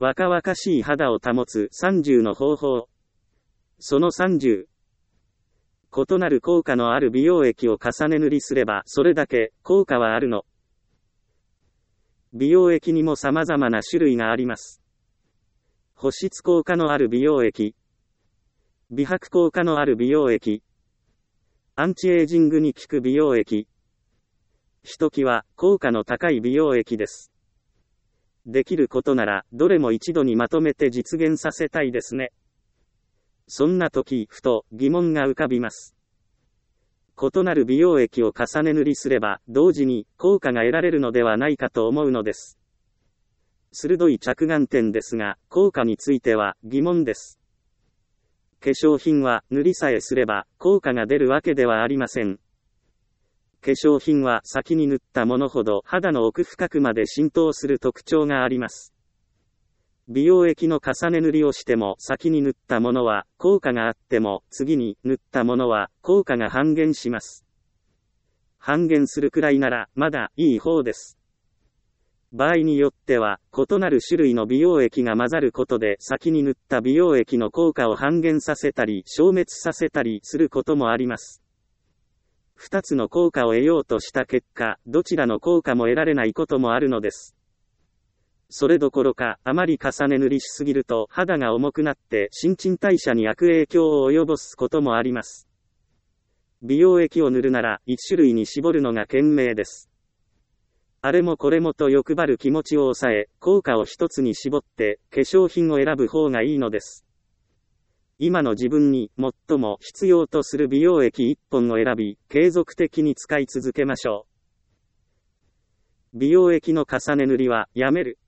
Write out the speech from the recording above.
若々しい肌を保つ30の方法。その30。異なる効果のある美容液を重ね塗りすればそれだけ効果はあるの。美容液にも様々な種類があります。保湿効果のある美容液。美白効果のある美容液。アンチエイジングに効く美容液。ひときわ効果の高い美容液です。できることならどれも一度にまとめて実現させたいですね。そんな時、ふと疑問が浮かびます。異なる美容液を重ね塗りすれば、同時に効果が得られるのではないかと思うのです。鋭い着眼点ですが、効果については疑問です。化粧品は塗りさえすれば効果が出るわけではありません。化粧品は先に塗ったものほど肌の奥深くまで浸透する特徴があります。美容液の重ね塗りをしても先に塗ったものは効果があっても次に塗ったものは効果が半減します。半減するくらいならまだいい方です。場合によっては異なる種類の美容液が混ざることで先に塗った美容液の効果を半減させたり消滅させたりすることもあります。2つの効果を得ようとした結果、どちらの効果も得られないこともあるのです。それどころか、あまり重ね塗りしすぎると肌が重くなって新陳代謝に悪影響を及ぼすこともあります。美容液を塗るなら1種類に絞るのが賢明です。あれもこれもと欲張る気持ちを抑え、効果を一つに絞って化粧品を選ぶ方がいいのです。今の自分に最も必要とする美容液1本を選び、継続的に使い続けましょう。美容液の重ね塗りはやめる。